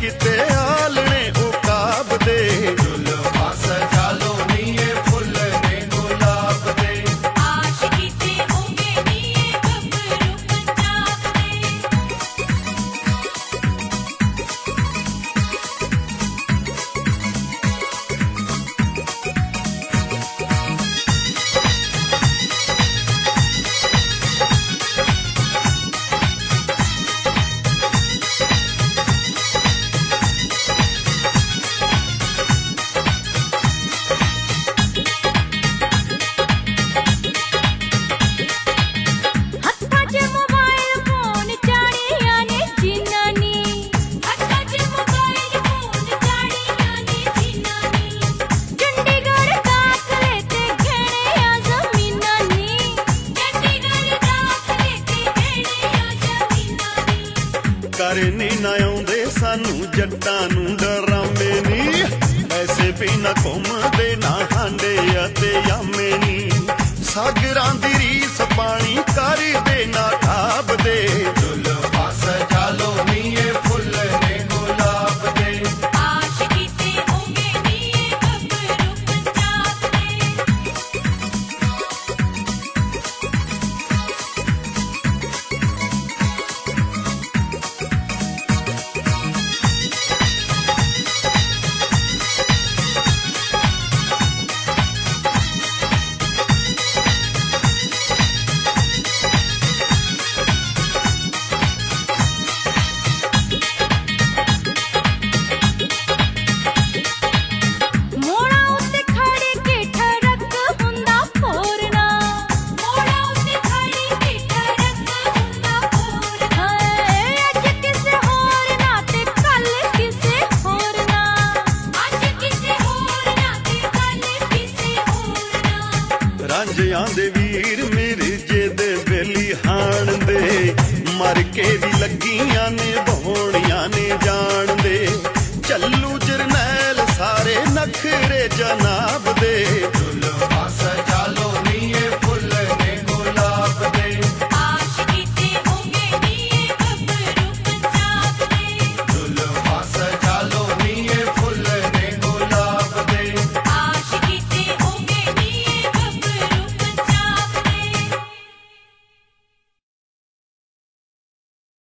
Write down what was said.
किते आलने उकाब दे जुल्फा सजा लो नीए फुल ने गुलाब दे आशिकी ते होंगे नीए गबरू पंजाब दे हत्था च मोबाइल फोन चाड़ियां ने जिन्ना नी हत्था च मोबाइल फोन चाड़ियां ने जिन्ना नी चंडीगढ़ दाखले ते घेणे आ ज़मीना नी चंडीगढ़ दाखले ते घेणे आ ज़मीना नी करने ना आउंदे सानू जट्टां नू डरामे नी ऐसे भी ना घुमदे ना हांडे अते यामे नी सागरां दी रीस पानी कर दे ना ढाब दे जुल्फा सजा लो नीए फुल ने गुलाब दे आशिकी ते होंगे नीए गबरू पंजाब दे मोड़ा उत्ते खड़े के ठरक हुंदा फोरना मोड़ा उत्ते खड़े के ठरक हुंदा फोरना अज किसे होर ना ते कल किसे होर ना अज किसे होर ना ते कल किसे होर ना रांझियां दे वीर मेरे जे दे बेली हाण दे मर के भी लगियां ने भोणियां ने जान दे चल्लू जरनैल सारे नखरे जनाब